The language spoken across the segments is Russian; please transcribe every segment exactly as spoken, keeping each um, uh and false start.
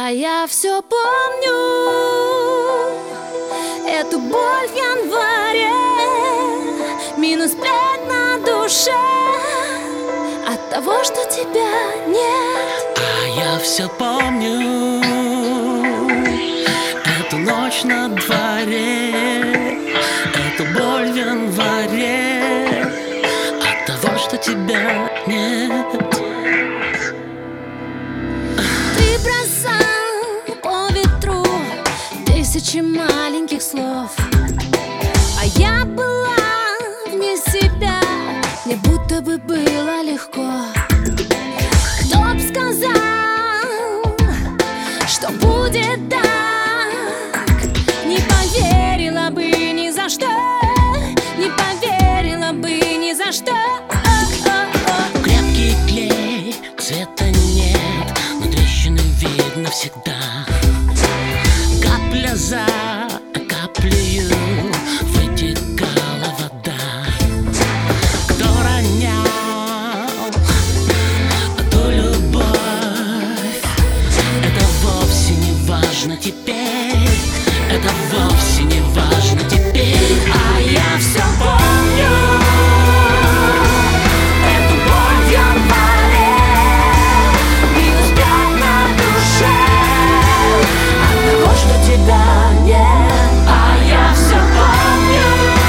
А я все помню эту боль в январе, минус пять на душе от того, что тебя нет. А я все помню эту ночь на дворе, эту боль в январе от того, что тебя нет. Ты бросал по ветру тысячи маленьких слов, а я была вне себя, мне будто бы было легко. Кто б сказал, что будет так? Не поверила бы ни за что, не поверила бы ни за что. О-о-о. Крепкий клей, цвета нет, но трещины видно всегда. Капля за каплею вытекала вода. Кто ронял ту любовь, это вовсе не важно теперь, это вовсе не важно теперь. А я все помню эту боль в январе, минус пять на душе от того, что тебя нет. А я все помню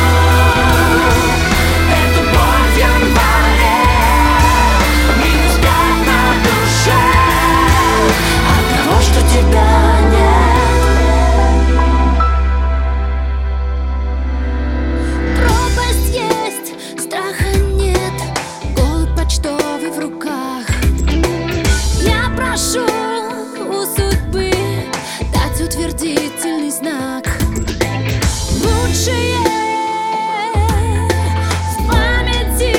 эту боль в январе, минус пять на душе от того, что тебя нет. Пропасть есть, страха нет, голубь почтовый в руках. Я прошу у судьбы дать утвердительный знак. Лучшее в памяти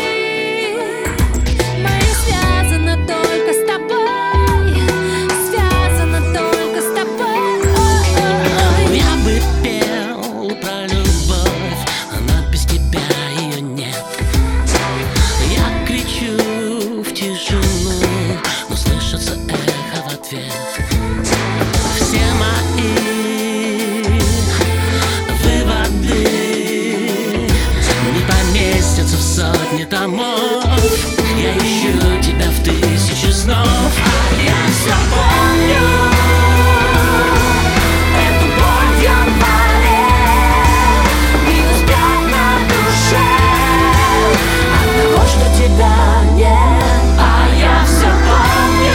моей связано только с тобой, связано только с тобой. Ой-ой-ой. Я бы пел про любовь, но без тебя ее нет. Я кричу в тишину, но слышится эхо в ответ. Все мои выводы не поместятся в сотни томов. Я ищу тебя в тысячи снов. А я все помню эту боль в январе, минус пять на душе от того, что тебя нет. А я все помню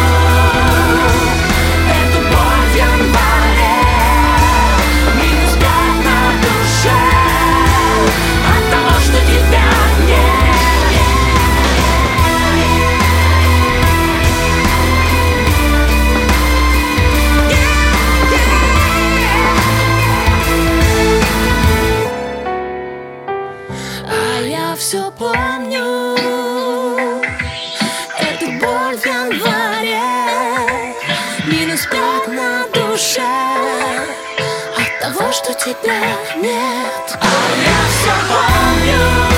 эту боль в январе, минус пять на душе от того, что тебя нет. А я все помню эту боль в январе, минус пять на душе от того, что тебя нет. А я все помню